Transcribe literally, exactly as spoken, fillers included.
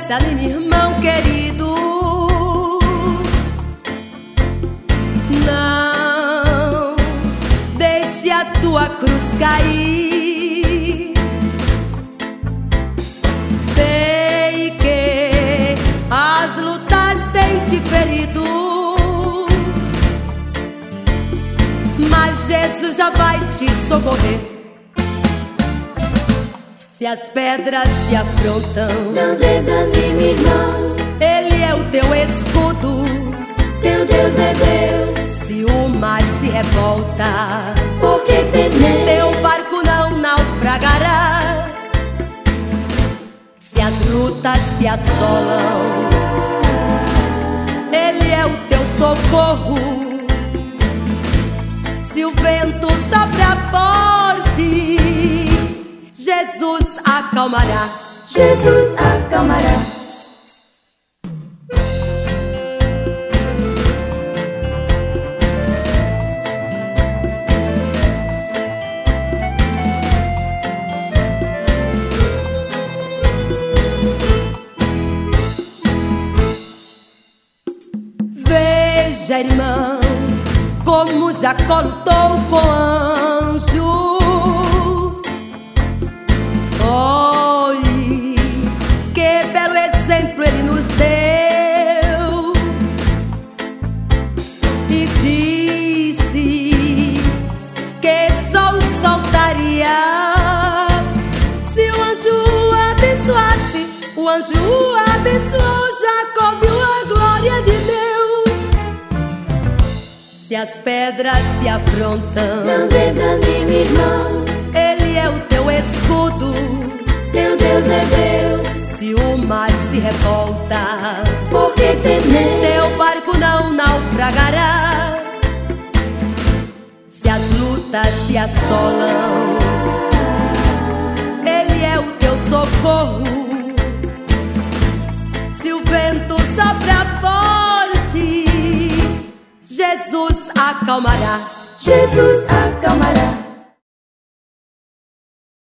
desanime, irmão querido. Não deixe a tua cruz cair. Sei que as lutas têm te ferido, mas Jesus já vai te socorrer. Se as pedras se afrontam, não desanime, irmão. Ele é o teu escudo, teu Deus é Deus. Se o mar se revolta, por que temer? Teu barco não naufragará. Se as lutas se assolam, Ele é o teu socorro. Se o vento sopra forte, Jesus acalmará. Jesus acalmará. Veja, irmão, como Jacó lutou com anjo. Olhe, que belo exemplo ele nos deu. E disse que só o soltaria se o anjo o abençoasse. O anjo o abençoou, Jacó viu a glória de Deus. Se as pedras se afrontam, não desanime, irmão. Ele é o teu escudo, teu Deus é Deus. Se o mar se revolta, por que temer? Teu barco não naufragará. Se as lutas se assolam, Ele é o teu socorro. Se o vento sopra forte, Jesus acalmará. Jesus acalmará.